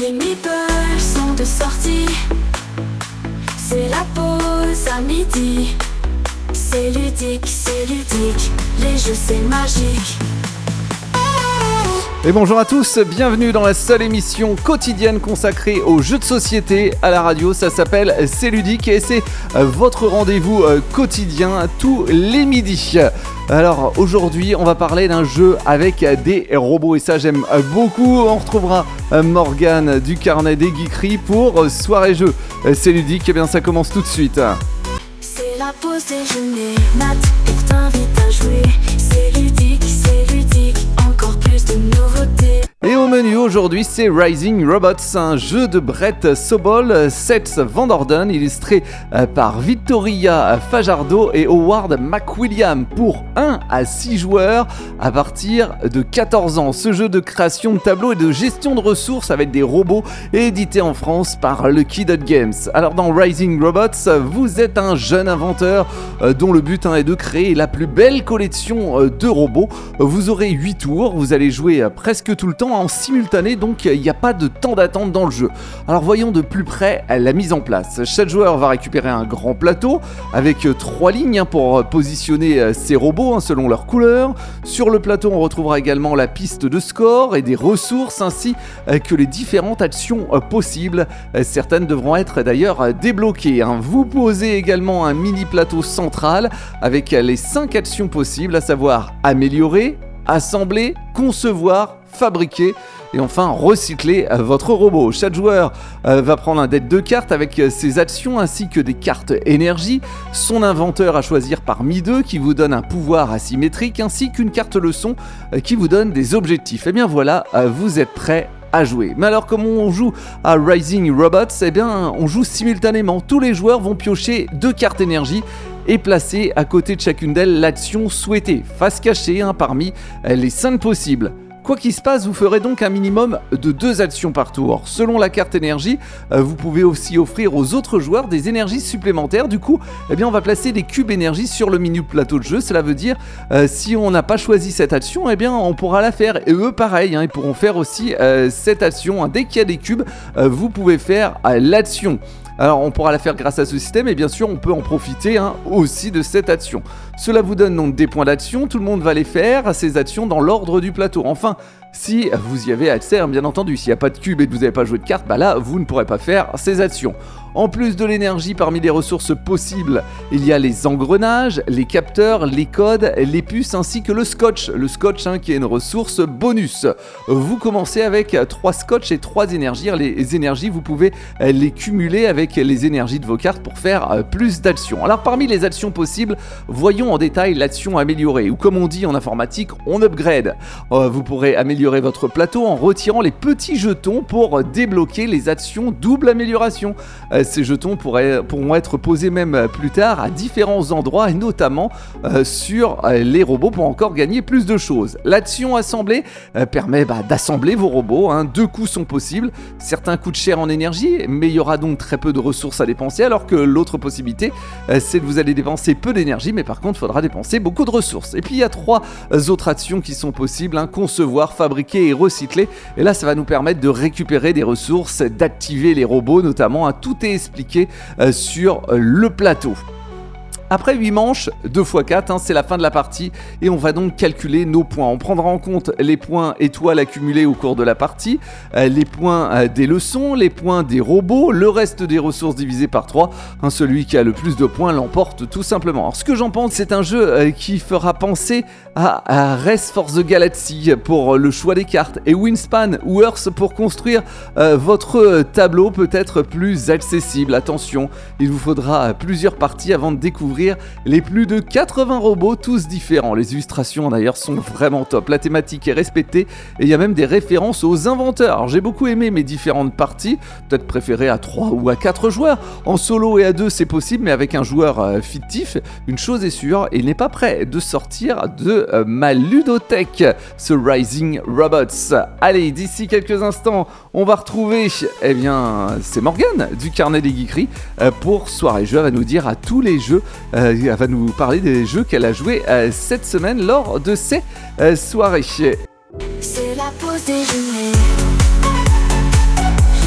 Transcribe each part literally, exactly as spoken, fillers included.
Les meeples sont de sortie. C'est la pause à midi. C'est ludique, c'est ludique. Les jeux c'est magique. Et bonjour à tous, bienvenue dans la seule émission quotidienne consacrée aux jeux de société à la radio. Ça s'appelle C'est ludique et c'est votre rendez-vous quotidien tous les midis. Alors aujourd'hui on va parler d'un jeu avec des robots et ça j'aime beaucoup. On retrouvera Morgane du carnet des geekeries pour soirée jeu. C'est ludique, et bien ça commence tout de suite. C'est la pause déjeuner, Nat pour t'invite à jouer. C'est ludique, c'est ludique, encore plus de nouveautés. Et au menu aujourd'hui, c'est Rising Robots, un jeu de Brett Sobol, Seth Van Orden, illustré par Victoria Fajardo et Howard McWilliam pour un à six joueurs à partir de quatorze ans. Ce jeu de création de tableaux et de gestion de ressources avec des robots est édité en France par Lucky Dot Games. Alors dans Rising Robots, vous êtes un jeune inventeur dont le but hein, est de créer la plus belle collection de robots. Vous aurez huit tours, vous allez jouer presque tout le temps en simultané, donc il n'y a pas de temps d'attente dans le jeu. Alors voyons de plus près la mise en place. Chaque joueur va récupérer un grand plateau avec trois lignes pour positionner ses robots selon leur couleur. Sur le plateau, on retrouvera également la piste de score et des ressources ainsi que les différentes actions possibles. Certaines devront être d'ailleurs débloquées. Vous posez également un mini plateau central avec les cinq actions possibles, à savoir améliorer, assembler, concevoir, fabriquer et enfin recycler votre robot. Chaque joueur euh, va prendre un deck de cartes avec euh, ses actions ainsi que des cartes énergie, son inventeur à choisir parmi deux qui vous donne un pouvoir asymétrique ainsi qu'une carte leçon euh, qui vous donne des objectifs. Et bien voilà, euh, vous êtes prêts à jouer. Mais alors comment on joue à Rising Robots? Eh bien on joue simultanément. Tous les joueurs vont piocher deux cartes énergie et placer à côté de chacune d'elles l'action souhaitée, face cachée hein, parmi euh, les cinq possibles. Quoi qu'il se passe, vous ferez donc un minimum de deux actions par tour. Selon la carte énergie, euh, vous pouvez aussi offrir aux autres joueurs des énergies supplémentaires. Du coup, eh bien, on va placer des cubes énergie sur le menu plateau de jeu. Cela veut dire, euh, si on n'a pas choisi cette action, eh bien, on pourra la faire. Et eux, pareil, hein, ils pourront faire aussi euh, cette action. Hein. Dès qu'il y a des cubes, euh, vous pouvez faire euh, l'action. Alors on pourra la faire grâce à ce système et bien sûr on peut en profiter hein, aussi de cette action. Cela vous donne donc des points d'action, tout le monde va les faire, ces actions dans l'ordre du plateau. Enfin, si vous y avez accès, hein, bien entendu, s'il n'y a pas de cube et que vous n'avez pas joué de carte, bah là vous ne pourrez pas faire ces actions. En plus de l'énergie, parmi les ressources possibles, il y a les engrenages, les capteurs, les codes, les puces ainsi que le scotch. Le scotch hein, qui est une ressource bonus. Vous commencez avec trois scotch et trois énergies. Les énergies, vous pouvez les cumuler avec les énergies de vos cartes pour faire plus d'actions. Alors parmi les actions possibles, voyons en détail l'action améliorée, ou comme on dit en informatique, on upgrade. Vous pourrez améliorer votre plateau en retirant les petits jetons pour débloquer les actions double amélioration. Ces jetons pourraient, pourront être posés même plus tard à différents endroits et notamment euh, sur euh, les robots pour encore gagner plus de choses. L'action assemblée euh, permet bah, d'assembler vos robots, hein. Deux coups sont possibles, certains coûtent cher en énergie mais il y aura donc très peu de ressources à dépenser alors que l'autre possibilité euh, c'est que vous allez dépenser peu d'énergie mais par contre il faudra dépenser beaucoup de ressources. Et puis il y a trois autres actions qui sont possibles, hein. Concevoir, fabriquer et recycler, et là ça va nous permettre de récupérer des ressources, d'activer les robots notamment, hein. Tout est expliqué euh, sur euh, le plateau. Après huit manches, deux fois quatre, hein, c'est la fin de la partie et on va donc calculer nos points. On prendra en compte les points étoiles accumulés au cours de la partie, euh, les points euh, des leçons, les points des robots, le reste des ressources divisé par trois. Hein, celui qui a le plus de points l'emporte tout simplement. Alors ce que j'en pense, c'est un jeu euh, qui fera penser à, à Race for the Galaxy pour le choix des cartes et Wingspan ou Earth pour construire euh, votre tableau peut-être plus accessible. Attention, il vous faudra plusieurs parties avant de découvrir les plus de quatre-vingts robots, tous différents. Les illustrations d'ailleurs sont vraiment top, la thématique est respectée et il y a même des références aux inventeurs. Alors j'ai beaucoup aimé mes différentes parties, peut-être préféré à trois ou à quatre joueurs. En solo et à deux c'est possible, mais avec un joueur euh, fictif, une chose est sûre, il n'est pas prêt de sortir de euh, ma ludothèque, ce Rising Robots. Allez, d'ici quelques instants, on va retrouver, eh bien, c'est Morgane du carnet des geekeries euh, pour Soirée Jeux. Elle va nous dire à tous les jeux Euh, elle va nous parler des jeux qu'elle a joués euh, cette semaine lors de ces euh, soirées. C'est la pause déjeuner.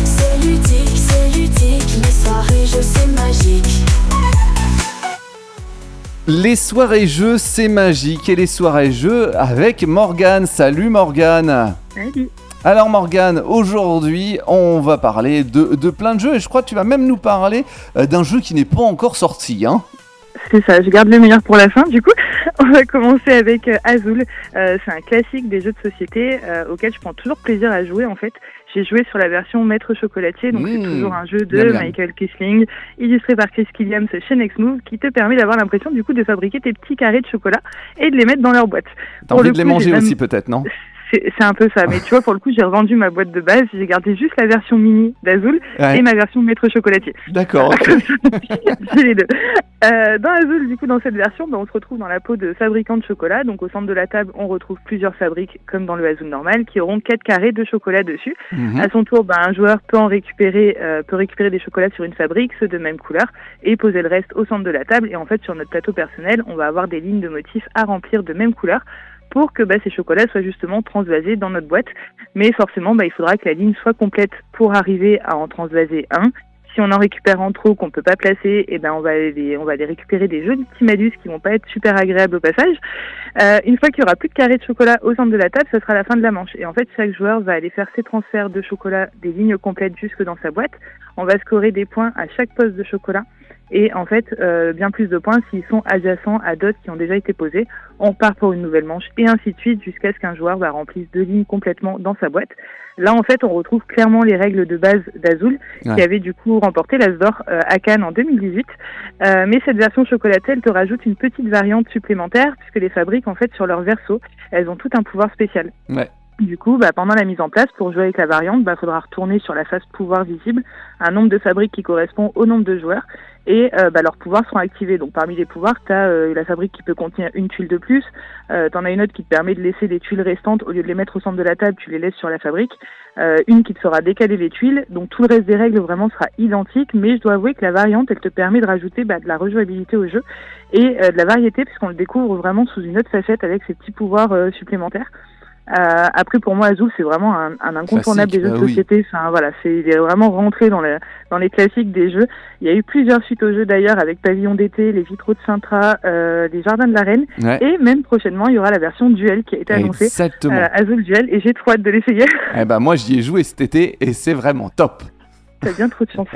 Les soirées jeux, c'est magique. Et les soirées jeux avec Morgane. Salut Morgane. Salut. Alors Morgane, aujourd'hui, on va parler de, de plein de jeux. Et je crois que tu vas même nous parler euh, d'un jeu qui n'est pas encore sorti, hein. C'est ça, je garde le meilleur pour la fin. Du coup, on va commencer avec euh, Azul. Euh, c'est un classique des jeux de société euh, auquel je prends toujours plaisir à jouer en fait. J'ai joué sur la version Maître Chocolatier, donc mmh, c'est toujours un jeu de bien, bien. Michael Kisling, illustré par Chris Killiams chez Nextmove, qui te permet d'avoir l'impression du coup de fabriquer tes petits carrés de chocolat et de les mettre dans leur boîte. T'as envie de les manger aussi peut-être, non ? C'est, c'est un peu ça, mais tu vois, pour le coup, j'ai revendu ma boîte de base, j'ai gardé juste la version mini d'Azul ouais. et ma version Maître Chocolatier. D'accord, ok. J'ai les deux. Euh, dans Azul, du coup, dans cette version, bah, on se retrouve dans la peau de fabricant de chocolat. Donc, au centre de la table, on retrouve plusieurs fabriques, comme dans le Azul normal, qui auront quatre carrés de chocolat dessus. Mm-hmm. À son tour, bah, un joueur peut en récupérer, euh, peut récupérer des chocolats sur une fabrique, ceux de même couleur, et poser le reste au centre de la table. Et en fait, sur notre plateau personnel, on va avoir des lignes de motifs à remplir de même couleur, pour que bah, ces chocolats soient justement transvasés dans notre boîte. Mais forcément, bah, il faudra que la ligne soit complète pour arriver à en transvaser un. Si on en récupère en trop qu'on peut pas placer, et ben on va les, on va les récupérer des jolis petits malus qui vont pas être super agréables au passage. Euh, une fois qu'il y aura plus de carrés de chocolat au centre de la table, ce sera la fin de la manche. Et en fait, chaque joueur va aller faire ses transferts de chocolat des lignes complètes jusque dans sa boîte. On va scorer des points à chaque poste de chocolat. Et en fait, euh, bien plus de points s'ils sont adjacents à d'autres qui ont déjà été posés. On part pour une nouvelle manche et ainsi de suite jusqu'à ce qu'un joueur va remplir deux lignes complètement dans sa boîte. Là, en fait, on retrouve clairement les règles de base d'Azul, ouais. qui avait du coup remporté l'As d'Or euh, à Cannes en deux mille dix-huit. Euh, mais cette version chocolatée, elle te rajoute une petite variante supplémentaire puisque les fabriques, en fait, sur leur verso, elles ont tout un pouvoir spécial. Ouais. Du coup, bah, pendant la mise en place, pour jouer avec la variante, bah, faudra retourner sur la face pouvoir visible un nombre de fabriques qui correspond au nombre de joueurs et euh, bah, leurs pouvoirs seront activés. Donc parmi les pouvoirs, tu as euh, la fabrique qui peut contenir une tuile de plus, euh, tu en as une autre qui te permet de laisser les tuiles restantes, au lieu de les mettre au centre de la table, tu les laisses sur la fabrique, euh, une qui te fera décaler les tuiles, donc tout le reste des règles vraiment sera identique, mais je dois avouer que la variante, elle te permet de rajouter bah, de la rejouabilité au jeu et euh, de la variété, puisqu'on le découvre vraiment sous une autre facette avec ces petits pouvoirs euh, supplémentaires. Euh, après pour moi Azul c'est vraiment un, un incontournable classique, des jeux bah de société. Oui. Enfin voilà, c'est il est vraiment rentré dans les dans les classiques des jeux. Il y a eu plusieurs suites aux jeux d'ailleurs avec Pavillon d'été, les Vitraux de Sintra, euh, les Jardins de la Reine ouais. et même prochainement il y aura la version Duel qui a été annoncée. Exactement. Euh, Azul Duel et j'ai trop hâte de l'essayer. Eh ben moi j'y ai joué cet été et c'est vraiment top. T'as bien trop de chance.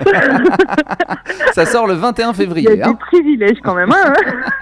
Ça sort le vingt et un février. Il y a hein. des privilèges quand même. Hein.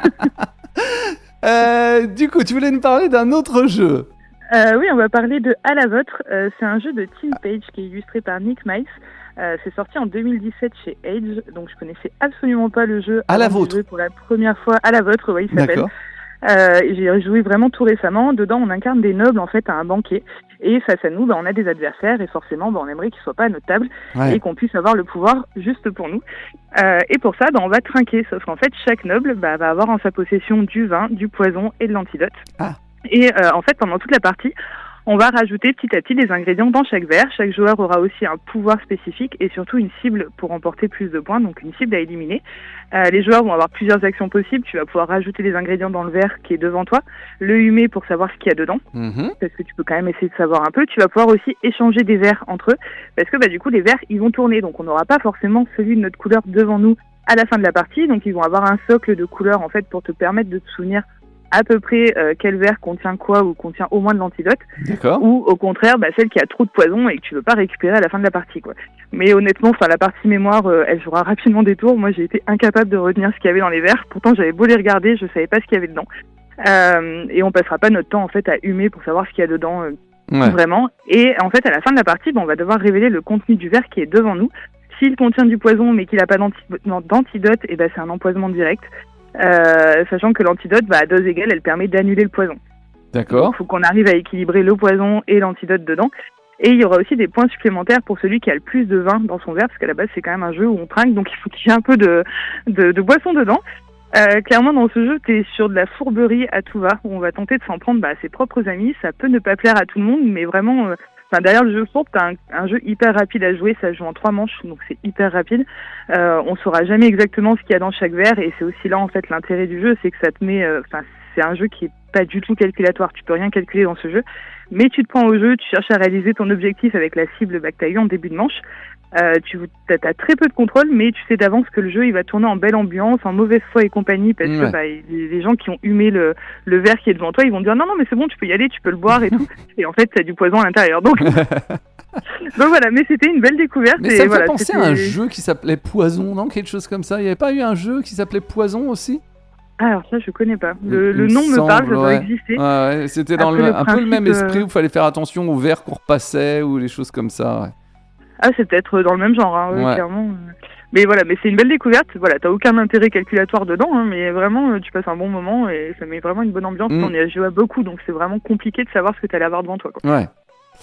euh, du coup tu voulais nous parler d'un autre jeu. Euh, oui, on va parler de À la vôtre. Euh, c'est un jeu de Tim Page qui est illustré par Nick Mice. Euh, c'est sorti en deux mille dix-sept chez Age, donc je connaissais absolument pas le jeu. À la vôtre. Pour la première fois, À la vôtre, oui, il s'appelle. D'accord. Euh, j'ai joué vraiment tout récemment. Dedans, on incarne des nobles en fait à un banquet. Et face à nous, bah, on a des adversaires et forcément, bah, on aimerait qu'ils soient pas à notre table ouais. et qu'on puisse avoir le pouvoir juste pour nous. Euh, et pour ça, bah, on va trinquer. Sauf qu'en fait, chaque noble bah, va avoir en sa possession du vin, du poison et de l'antidote. Ah. Et euh, en fait, pendant toute la partie, on va rajouter petit à petit des ingrédients dans chaque verre. Chaque joueur aura aussi un pouvoir spécifique et surtout une cible pour remporter plus de points, donc une cible à éliminer. Euh, les joueurs vont avoir plusieurs actions possibles. Tu vas pouvoir rajouter des ingrédients dans le verre qui est devant toi, le humer pour savoir ce qu'il y a dedans, mmh. parce que tu peux quand même essayer de savoir un peu. Tu vas pouvoir aussi échanger des verres entre eux, parce que bah, du coup, les verres, ils vont tourner. Donc on n'aura pas forcément celui de notre couleur devant nous à la fin de la partie. Donc ils vont avoir un socle de couleurs en fait pour te permettre de te souvenir à peu près euh, quel verre contient quoi ou contient au moins de l'antidote. D'accord. Ou au contraire, bah, celle qui a trop de poison et que tu veux pas récupérer à la fin de la partie, quoi. Mais honnêtement, enfin la partie mémoire, euh, elle jouera rapidement des tours. Moi, j'ai été incapable de retenir ce qu'il y avait dans les verres. Pourtant, j'avais beau les regarder, je savais pas ce qu'il y avait dedans. Euh, et on passera pas notre temps en fait à humer pour savoir ce qu'il y a dedans euh, ouais. vraiment. Et en fait, à la fin de la partie, bah, on va devoir révéler le contenu du verre qui est devant nous. S'il contient du poison mais qu'il a pas d'anti- d'antidote, et ben bah, c'est un empoisonnement direct. Euh, sachant que l'antidote, bah, à dose égale, elle permet d'annuler le poison. D'accord. Il faut qu'on arrive à équilibrer le poison et l'antidote dedans. Et il y aura aussi des points supplémentaires pour celui qui a le plus de vin dans son verre, parce qu'à la base, c'est quand même un jeu où on trinque, donc il faut qu'il y ait un peu de, de, de boisson dedans. Euh, clairement, dans ce jeu, t'es sur de la fourberie à tout va, où on va tenter de s'en prendre bah, à ses propres amis. Ça peut ne pas plaire à tout le monde, mais vraiment... Euh, Enfin, derrière le jeu fourbe, t'as un, un jeu hyper rapide à jouer, ça se joue en trois manches, donc c'est hyper rapide. Euh, on saura jamais exactement ce qu'il y a dans chaque verre, et c'est aussi là en fait l'intérêt du jeu, c'est que ça te met, enfin, euh, c'est un jeu qui est pas du tout calculatoire, tu peux rien calculer dans ce jeu, mais tu te prends au jeu, tu cherches à réaliser ton objectif avec la cible bah, que tu as eu en début de manche. Euh, tu as très peu de contrôle, mais tu sais d'avance que le jeu il va tourner en belle ambiance, en mauvaise foi et compagnie, parce ouais. que bah, les, les gens qui ont humé le, le verre qui est devant toi, ils vont dire non non mais c'est bon, tu peux y aller, tu peux le boire et tout, et en fait t'as du poison à l'intérieur. Donc donc voilà, mais c'était une belle découverte. Mais et ça me voilà, fait penser c'était... à un jeu qui s'appelait Poison, non, quelque chose comme ça. Il n'y avait pas eu un jeu qui s'appelait Poison aussi? Ah, alors ça je connais pas. Le, il le me nom me semble, parle, ça doit ouais. exister. Ouais, ouais, c'était dans Après, le, le un principe, peu le même esprit euh... où il fallait faire attention aux verres qu'on repassait ou les choses comme ça. Ouais. Ah, c'est peut-être dans le même genre, hein, ouais. clairement. Mais voilà, mais c'est une belle découverte. Voilà, t'as aucun intérêt calculatoire dedans, hein, mais vraiment, tu passes un bon moment et ça met vraiment une bonne ambiance. Mm. On y a joué à beaucoup, donc c'est vraiment compliqué de savoir ce que t'allais avoir devant toi, quoi. Ouais.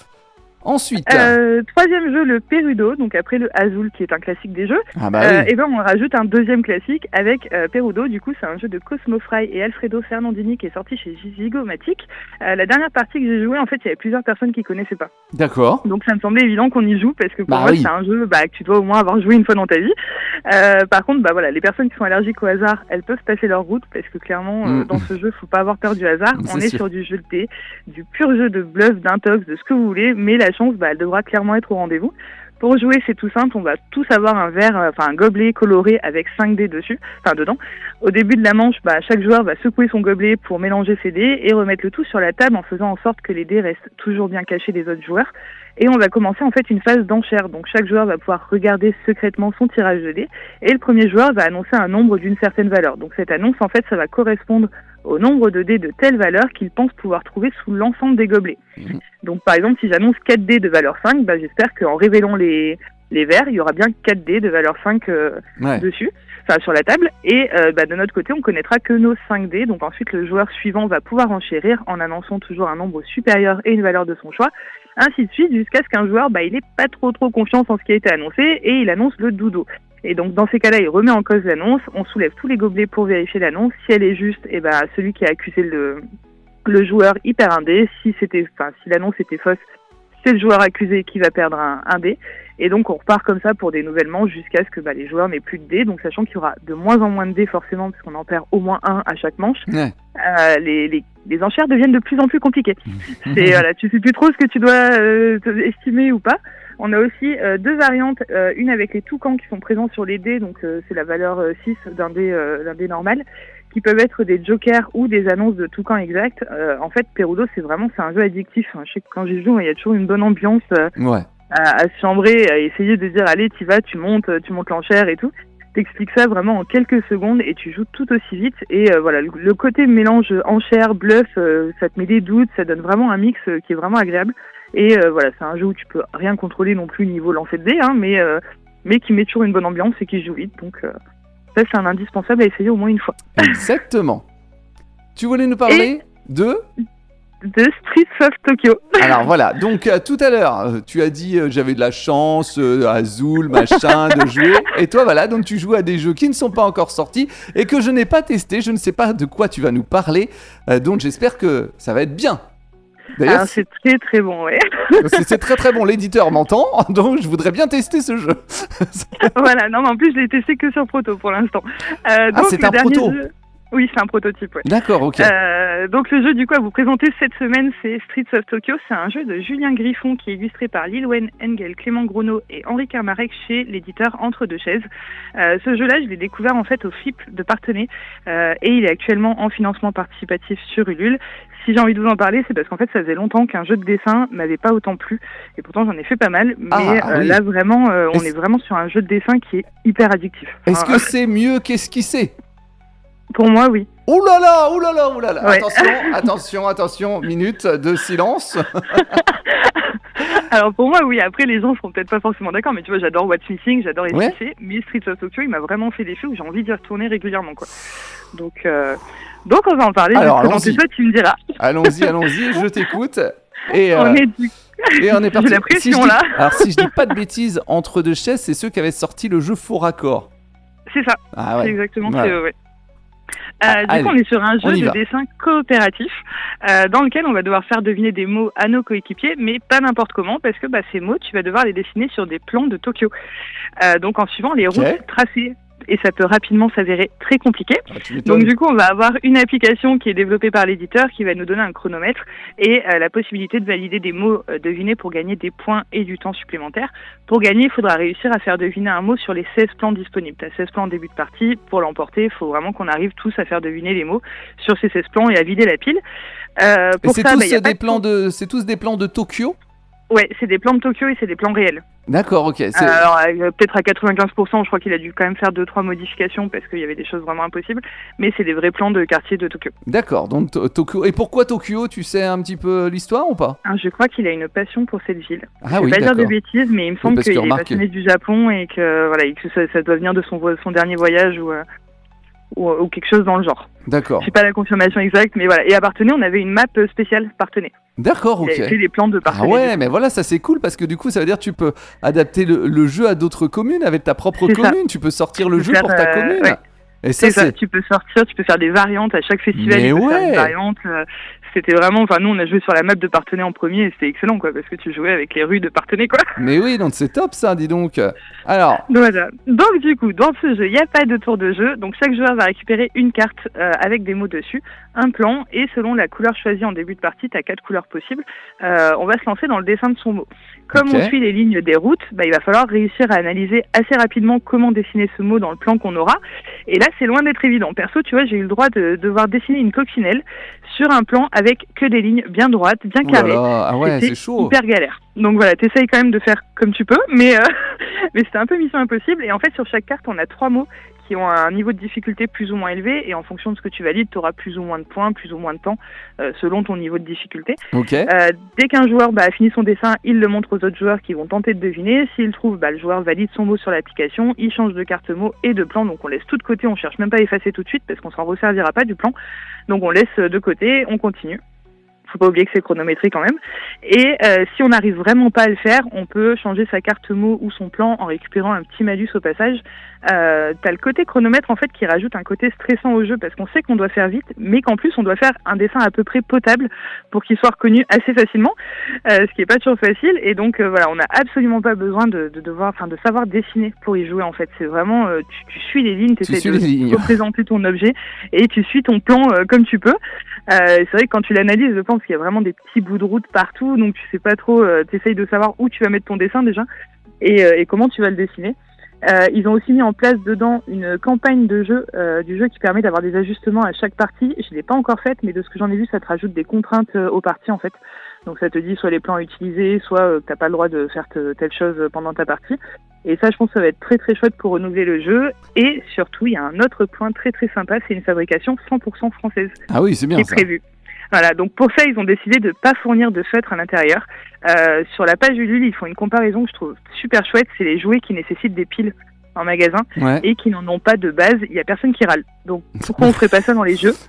Ensuite, euh, troisième jeu, le Perudo, donc après le Azul qui est un classique des jeux, ah bah euh, oui. et ben on rajoute un deuxième classique avec euh, Perudo. Du coup, c'est un jeu de Cosmo Fry et Alfredo Fernandini qui est sorti chez Zygomatic. Euh, la dernière partie que j'ai jouée, en fait, il y avait plusieurs personnes qui connaissaient pas. D'accord. Donc ça me semblait évident qu'on y joue parce que pour bah moi oui. c'est un jeu bah, que tu dois au moins avoir joué une fois dans ta vie. Euh, par contre, bah voilà, les personnes qui sont allergiques au hasard, elles peuvent passer leur route parce que clairement mmh. euh, dans ce jeu, faut pas avoir peur du hasard. C'est on est sûr. sur du jeu de dés, du pur jeu de bluff, d'intox, de ce que vous voulez, mais la chance, bah, elle devra clairement être au rendez-vous. Pour jouer, c'est tout simple, on va tous avoir un verre, euh, enfin un gobelet coloré avec cinq dés dessus, enfin dedans. Au début de la manche, bah, chaque joueur va secouer son gobelet pour mélanger ses dés et remettre le tout sur la table en faisant en sorte que les dés restent toujours bien cachés des autres joueurs. Et on va commencer en fait une phase d'enchère. Donc chaque joueur va pouvoir regarder secrètement son tirage de dés et le premier joueur va annoncer un nombre d'une certaine valeur. Donc cette annonce en fait ça va correspondre au nombre de dés de telle valeur qu'il pense pouvoir trouver sous l'ensemble des gobelets. Mmh. Donc par exemple si j'annonce quatre dés de valeur cinq, bah, j'espère qu'en révélant les, les verres, il y aura bien quatre dés de valeur cinq euh, ouais. dessus. Enfin, sur la table, et euh, bah, de notre côté, on connaîtra que nos cinq dés, donc ensuite le joueur suivant va pouvoir enchérir en annonçant toujours un nombre supérieur et une valeur de son choix, ainsi de suite, jusqu'à ce qu'un joueur, bah, il n'ait pas trop trop confiance en ce qui a été annoncé, et il annonce le dodo. Et donc dans ces cas-là, il remet en cause l'annonce, on soulève tous les gobelets pour vérifier l'annonce, si elle est juste, et bah, celui qui a accusé le, le joueur, il perd un dé, si, c'était, enfin, si l'annonce était fausse, c'est le joueur accusé qui va perdre un, un dé. Et donc on repart comme ça pour des nouvelles manches jusqu'à ce que bah, les joueurs n'aient plus de dés. Donc sachant qu'il y aura de moins en moins de dés forcément, parce qu'on en perd au moins un à chaque manche, ouais. euh, les, les, les enchères deviennent de plus en plus compliquées. C'est, voilà, tu sais plus trop ce que tu dois euh, estimer ou pas. On a aussi euh, deux variantes, euh, une avec les toucans qui sont présents sur les dés, donc euh, c'est la valeur euh, six d'un dé, euh, d'un dé normal, qui peuvent être des jokers ou des annonces de toucans exacts. Euh, en fait, Perudo, c'est vraiment c'est un jeu addictif. Je sais que quand j'y joue, il y a toujours une bonne ambiance euh, ouais. à, à se chambrer, à essayer de dire allez, t'y vas, tu montes, tu montes l'enchère et tout. T'expliques ça vraiment en quelques secondes et tu joues tout aussi vite. Et euh, voilà, le, le côté mélange enchère, bluff, euh, ça te met des doutes, ça donne vraiment un mix euh, qui est vraiment agréable. Et euh, voilà, c'est un jeu où tu peux rien contrôler non plus niveau lancer de dés, hein, mais, euh, mais qui met toujours une bonne ambiance et qui se joue vite. Donc euh, ça, c'est un indispensable à essayer au moins une fois. Exactement. Tu voulais nous parler et de de Streets of Tokyo. Alors voilà, donc euh, tout à l'heure, euh, tu as dit euh, j'avais de la chance, euh, Azul, machin, de jouer. Et toi, voilà, donc tu joues à des jeux qui ne sont pas encore sortis et que je n'ai pas testé. Je ne sais pas de quoi tu vas nous parler, euh, donc j'espère que ça va être bien. D'ailleurs, alors, c'est très très bon, ouais. c'est, c'est très très bon, l'éditeur m'entend, donc je voudrais bien tester ce jeu. Voilà, non mais en plus je l'ai testé que sur proto pour l'instant. Euh, ah, c'est un proto jeu... Oui, c'est un prototype, ouais. D'accord, ok. Euh, donc le jeu du coup à vous présenter cette semaine, c'est Streets of Tokyo. C'est un jeu de Julien Griffon qui est illustré par Lilwen Engel, Clément Grono et Henri Kermarek chez l'éditeur Entre Deux Chaises. Euh, ce jeu-là, je l'ai découvert en fait au F I P de Parthenay euh, et il est actuellement en financement participatif sur Ulule. Si j'ai envie de vous en parler, c'est parce qu'en fait, ça faisait longtemps qu'un jeu de dessin m'avait pas autant plu. Et pourtant, j'en ai fait pas mal. Mais ah, euh, oui. là, vraiment, euh, on est... est vraiment sur un jeu de dessin qui est hyper addictif. Est-ce enfin, que c'est mieux qu'Esquisser ? Pour moi, oui. Ouh là là, ouh là là, ouh là là. Ouais. Attention, attention, attention, minute de silence. Alors pour moi, oui. Après, les gens seront peut-être pas forcément d'accord, mais tu vois, j'adore What's Missing, j'adore Esquisser. Ouais. Mais Streets of Tokyo, il m'a vraiment fait l'effet où j'ai envie d'y retourner régulièrement, quoi. Donc... Euh... Donc on va en parler, alors je vais te présenter ça, tu me diras. Allons-y, allons-y, je t'écoute. Et, euh, on est du... et on est parti. J'ai la pression si dis... là. Alors si je dis pas de bêtises, Entre Deux Chaises, c'est ceux qui avaient sorti le jeu Faux Raccord. C'est ça, ah, ouais. c'est exactement ouais. ça, ouais. Euh, ah, du allez, coup, on est sur un jeu de va. dessin coopératif euh, dans lequel on va devoir faire deviner des mots à nos coéquipiers, mais pas n'importe comment, parce que bah, ces mots, tu vas devoir les dessiner sur des plans de Tokyo. Euh, donc en suivant les routes okay. tracées et ça peut rapidement s'avérer très compliqué. Ah, donc du coup, on va avoir une application qui est développée par l'éditeur qui va nous donner un chronomètre et euh, la possibilité de valider des mots euh, devinés pour gagner des points et du temps supplémentaire. Pour gagner, il faudra réussir à faire deviner un mot sur les seize plans disponibles. Tu as seize plans en début de partie. Pour l'emporter, il faut vraiment qu'on arrive tous à faire deviner les mots sur ces seize plans et à vider la pile. Euh, et pour c'est, ça, tous bah, y a des pas plans de... de... c'est tous des plans de Tokyo ? Ouais, c'est des plans de Tokyo et c'est des plans réels. D'accord, ok. C'est... Alors, euh, peut-être à quatre-vingt-quinze pour cent, je crois qu'il a dû quand même faire deux trois modifications parce qu'il y avait des choses vraiment impossibles, mais c'est des vrais plans de quartier de Tokyo. D'accord, donc to- Tokyo. Et pourquoi Tokyo ? Tu sais un petit peu l'histoire ou pas ? Ah, je crois qu'il a une passion pour cette ville. Ah je ne oui, vais pas d'accord. dire de bêtises, mais il me semble parce qu'il que est remarque- passionné du Japon et que, voilà, et que ça, ça doit venir de son, vo- son dernier voyage ou, euh, ou, ou quelque chose dans le genre. D'accord. Je n'ai pas la confirmation exacte, mais voilà. Et à Parthenay, on avait une map spéciale Parthenay. D'accord, ok. Il avait fait les plans de Ah Parthenay. ouais, mais voilà, ça c'est cool parce que du coup, ça veut dire que tu peux adapter le, le jeu à d'autres communes avec ta propre C'est ça. commune. Tu peux sortir le Tu jeu peux pour faire, ta euh, commune. ouais. Et ça, C'est ça, c'est. tu peux sortir, tu peux faire des variantes à chaque festival. Mais tu peux faire ouais. une variante. euh, C'était vraiment, enfin nous on a joué sur la map de Parthenay en premier et c'était excellent quoi, parce que tu jouais avec les rues de Parthenay quoi. Mais oui, donc c'est top ça, dis donc. Alors, Donc, voilà. Donc du coup, dans ce jeu, il n'y a pas de tour de jeu. Donc chaque joueur va récupérer une carte euh, avec des mots dessus, un plan, et selon la couleur choisie en début de partie, tu as quatre couleurs possibles. Euh, on va se lancer dans le dessin de son mot. Comme Ok. on suit les lignes des routes, bah, il va falloir réussir à analyser assez rapidement comment dessiner ce mot dans le plan qu'on aura. Et là, c'est loin d'être évident. Perso, tu vois, j'ai eu le droit de devoir dessiner une coccinelle sur un plan avec que des lignes bien droites, bien oh là carrées. là, ah ouais, C'était c'est chaud. hyper galère. Donc voilà, t'essayes quand même de faire comme tu peux, mais, euh, mais c'était un peu mission impossible. Et en fait, sur chaque carte, on a trois mots qui ont un niveau de difficulté plus ou moins élevé. Et en fonction de ce que tu valides, tu auras plus ou moins de points, plus ou moins de temps, euh, selon ton niveau de difficulté. Ok. Euh, dès qu'un joueur bah, a fini son dessin, il le montre aux autres joueurs qui vont tenter de deviner. S'il trouve, bah, le joueur valide son mot sur l'application, il change de carte mot et de plan. Donc on laisse tout de côté, on cherche même pas à effacer tout de suite parce qu'on s'en resservira pas du plan. Donc on laisse de côté, on continue. Faut pas oublier que c'est chronométré quand même. Et euh, si on n'arrive vraiment pas à le faire, on peut changer sa carte mot ou son plan en récupérant un petit malus au passage. Euh, t'as le côté chronomètre en fait qui rajoute un côté stressant au jeu parce qu'on sait qu'on doit faire vite, mais qu'en plus on doit faire un dessin à peu près potable pour qu'il soit reconnu assez facilement, euh, ce qui est pas toujours facile. Et donc euh, voilà, on n'a absolument pas besoin de, de devoir, enfin de savoir dessiner pour y jouer en fait. C'est vraiment, euh, tu, tu suis les lignes, tu essaies de suis les lignes. représenter ton objet et tu suis ton plan euh, comme tu peux. Euh, c'est vrai que quand tu l'analyses, je pense qu'il y a vraiment des petits bouts de route partout, donc tu sais pas trop, euh, tu essayes de savoir où tu vas mettre ton dessin déjà et, euh, et comment tu vas le dessiner. Euh, ils ont aussi mis en place dedans une campagne de jeu euh, du jeu qui permet d'avoir des ajustements à chaque partie. Je l'ai pas encore faite, mais de ce que j'en ai vu, ça te rajoute des contraintes euh, aux parties en fait. Donc ça te dit soit les plans utilisés, soit euh, que t'as pas le droit de faire te, telle chose pendant ta partie. Et ça, je pense que ça va être très très chouette pour renouveler le jeu. Et surtout, il y a un autre point très très sympa, c'est une fabrication cent pour cent française Ah oui, c'est bien qui est ça. prévue. Voilà, donc pour ça, ils ont décidé de pas fournir de feutre à l'intérieur. Euh, sur la page Ulule, ils font une comparaison que je trouve super chouette, c'est les jouets qui nécessitent des piles en magasin Ouais. et qui n'en ont pas de base. Il y a personne qui râle. Donc pourquoi on ferait pas ça dans les jeux?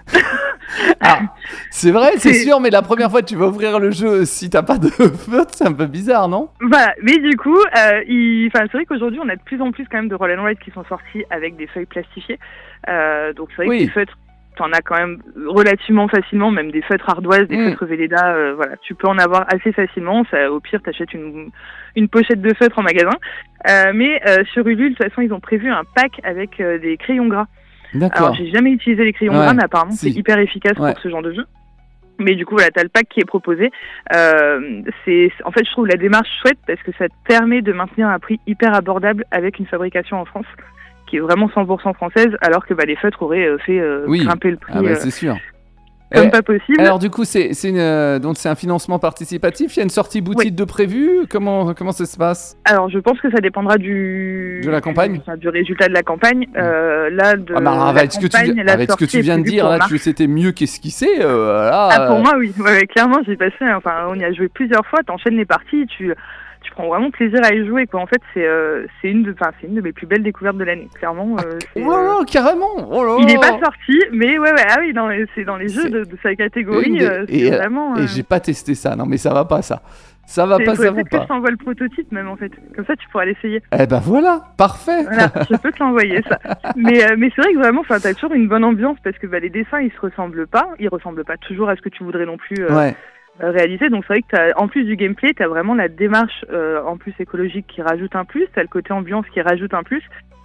Ah, c'est vrai, c'est C'est- sûr, mais la première fois que tu vas ouvrir le jeu, si t'as pas de feutre, c'est un peu bizarre, non ? Voilà, mais du coup, euh, il... enfin, c'est vrai qu'aujourd'hui, on a de plus en plus quand même de roll and write qui sont sortis avec des feuilles plastifiées. Euh, donc c'est vrai Oui. que des feutres, t'en as quand même relativement facilement, même des feutres ardoises, des Mm. feutres Velleda, euh, voilà, tu peux en avoir assez facilement. Ça, au pire, t'achètes une, une pochette de feutres en magasin. Euh, mais euh, sur Ulule, de toute façon, ils ont prévu un pack avec euh, des crayons gras. D'accord. Alors, j'ai jamais utilisé les crayons Ouais, gras, mais apparemment, si. c'est hyper efficace Ouais. pour ce genre de jeu. Mais du coup, voilà, t'as le pack qui est proposé. Euh, c'est, en fait, je trouve la démarche chouette parce que ça te permet de maintenir un prix hyper abordable avec une fabrication en France qui est vraiment cent pour cent française, alors que bah, les feutres auraient euh, fait euh, Oui. grimper le prix Ah bah, euh, c'est sûr. comme Eh, pas possible. Alors du coup, c'est c'est une, euh, donc c'est un financement participatif. Il y a une sortie boutique Oui. de prévu. Comment comment ça se passe ? Alors, je pense que ça dépendra du De la campagne du, enfin, du résultat de la campagne. Euh, là, de Ah bah, la avec ce que tu campagne, viens- la avec ce que sortie tu est viens de prévue dire pour là, mars. tu c'était mieux qu'esquissé. Euh, là, Ah, pour euh, moi, oui. Ouais, ouais, clairement, j'ai passé. Enfin, on y a joué plusieurs fois. T'enchaînes les parties, tu, tu prends vraiment plaisir à y jouer. Quoi. En fait, c'est, euh, c'est une de, enfin, c'est une de mes plus belles découvertes de l'année. Clairement, euh, c'est, Oh là euh, là, carrément. Oh là il là. n'est pas sorti, mais ouais, ouais. Ah oui, non, mais c'est dans les C'est jeux de, de sa catégorie. une des- euh, c'est et, euh, vraiment. Et euh, j'ai pas testé ça. Non mais ça va pas ça. Ça va c'est- pas, ça va peut-être que pas. je t'envoie le prototype même en fait. Comme ça, tu pourras l'essayer. Eh ben voilà, parfait. Voilà, je peux te l'envoyer ça. Mais, euh, mais c'est vrai que vraiment, enfin, t'as toujours une bonne ambiance parce que bah, les dessins, ils se ressemblent pas. Ils ressemblent pas toujours à ce que tu voudrais non plus. Euh, Ouais. euh, réalisé. Donc c'est vrai que t'as, en plus du gameplay, tu as vraiment la démarche euh, en plus écologique qui rajoute un plus, tu as le côté ambiance qui rajoute un plus.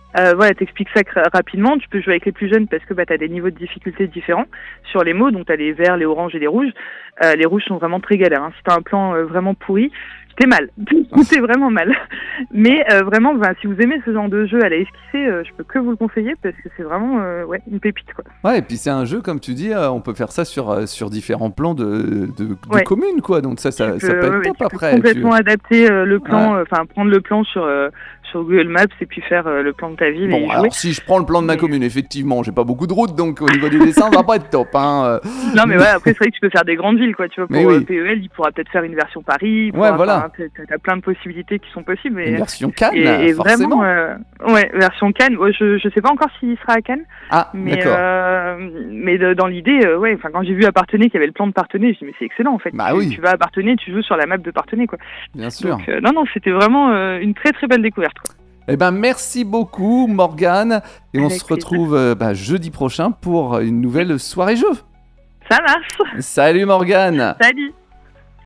Euh, voilà, t'expliques ça cr- rapidement. Tu peux jouer avec les plus jeunes parce que bah, t'as des niveaux de difficulté différents sur les mots. Donc t'as les verts, les oranges et les rouges. Euh, les rouges sont vraiment très galères. Hein. Si t'as un plan euh, vraiment pourri, t'es mal. T'es vraiment mal. Mais euh, vraiment, bah, si vous aimez ce genre de jeu à la esquisser, euh, je peux que vous le conseiller parce que c'est vraiment euh, ouais, une pépite, quoi. Ouais, et puis c'est un jeu, comme tu dis, euh, on peut faire ça sur, euh, sur différents plans de, de, de Ouais. communes, quoi. Donc ça, ça, Tu ça peux, peut être ouais, top tu peux après. complètement Tu- adapter euh, le plan, Ouais. enfin prendre le plan sur euh, sur Google Maps et puis faire euh, le plan de ta ville et y Bon, jouer. alors si je prends le plan de ma Mais- commune, effectivement, j'ai pas beaucoup de routes, donc au niveau du dessin, ça va pas être top. Hein. euh. Non mais ouais, après c'est vrai que tu peux faire des grandes villes, quoi. Tu vois, pour Mais oui. euh, P E L, il pourra peut-être faire une version Paris. il Ouais, pourra- voilà. enfin, t'as- T'as plein de possibilités qui sont possibles. Une Et, version Cannes, et, et forcément. vraiment, euh, ouais, version Cannes. Ouais, je je sais pas encore s'il sera à Cannes, Ah, mais d'accord. euh, mais de- dans l'idée, euh, ouais. Enfin, quand j'ai vu à Partenay qu'il y avait le plan de Partenay, je me suis dit mais c'est excellent en fait. Bah tu, oui. tu vas à Partenay, tu joues sur la map de Partenay, quoi. Bien sûr. Donc euh, non non, c'était vraiment euh, une très très belle découverte, quoi. Eh ben, merci beaucoup, Morgane. Et on Avec se plaisir. retrouve euh, bah, jeudi prochain pour une nouvelle soirée jeu. Ça marche. Salut, Morgane. Salut.